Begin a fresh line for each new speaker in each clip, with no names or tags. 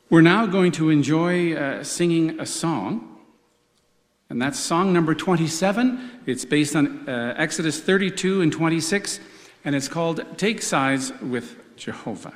We're now going to enjoy singing a song, and that's song number 27. It's based on Exodus 32 and 26, and it's called Take Sides with Jehovah.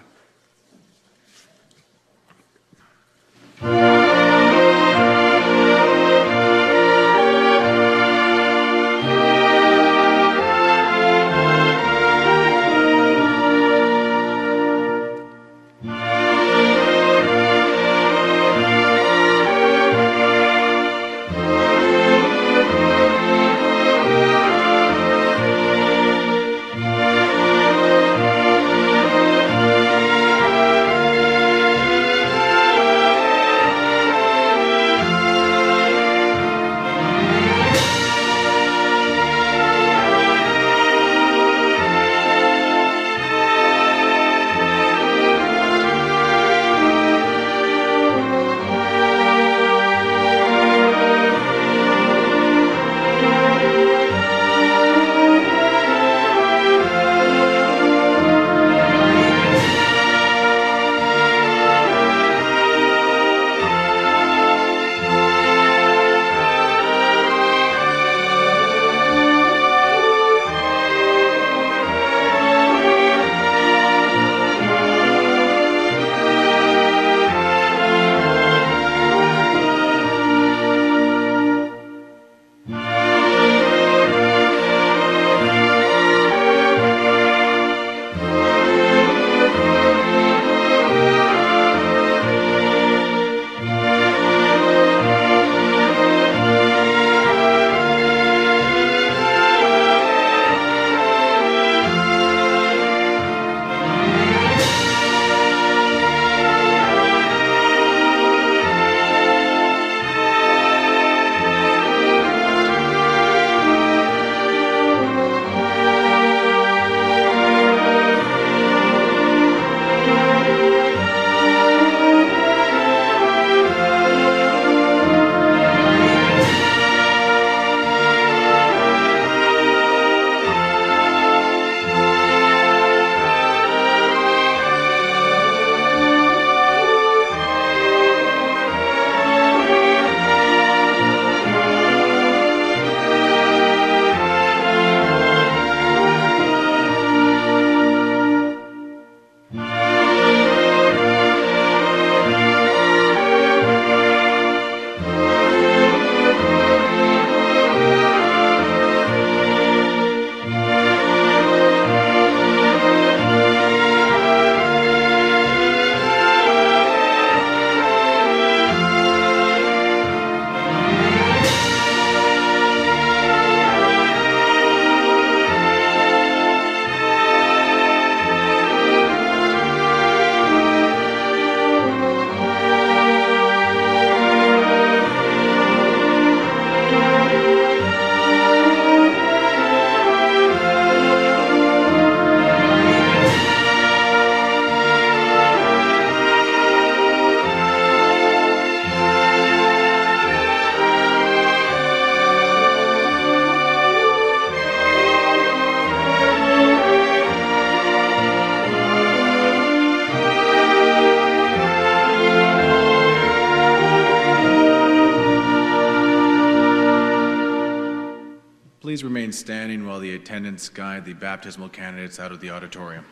Please remain standing while the attendants guide the baptismal candidates out of the auditorium.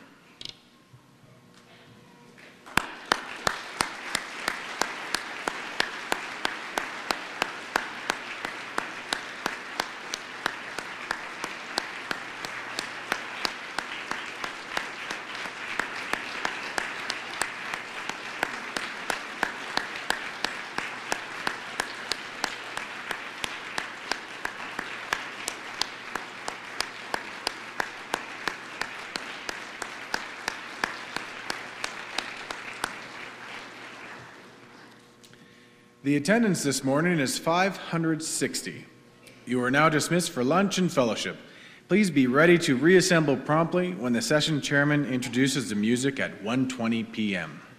The attendance this morning is 560. You are now dismissed for lunch and fellowship. Please be ready to reassemble promptly when the session chairman introduces the music at 1:20 p.m.